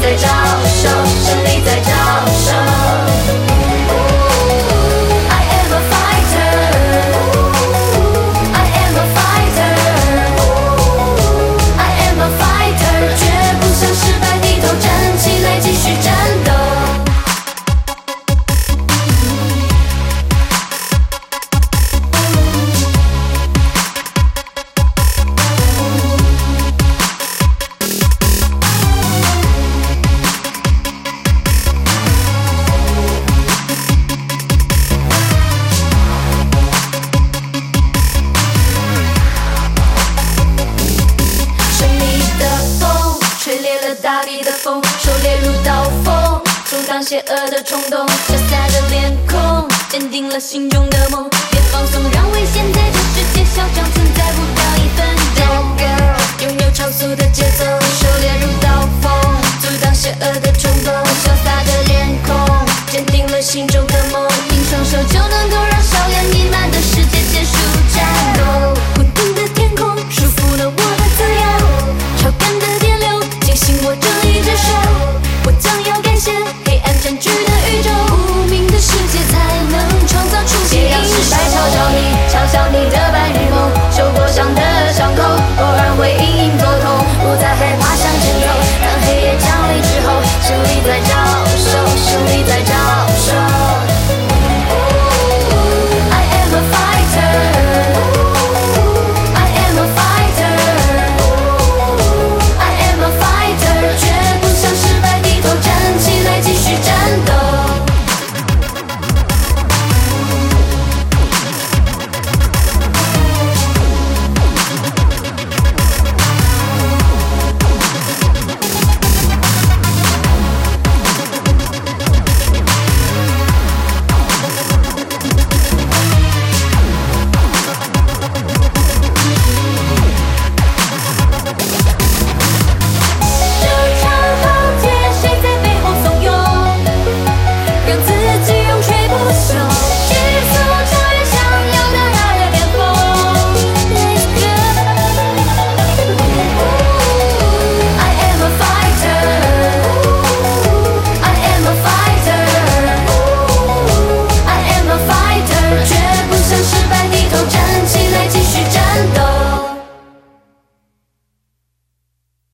在招手，胜利在招手。I am a fighter, I am a fighter, I am a fighter， 绝不向失败低头，站起来继续战斗。大地的风，狩猎如刀锋，阻挡邪恶的冲动，潇洒的脸孔，坚定了心中的梦。别放松，让危险在这世界嚣张，存在不到1分钟。拥有超速的节奏，狩猎如刀锋，阻挡邪恶的冲动，潇洒的脸孔，坚定了心中的梦。凭双手就能。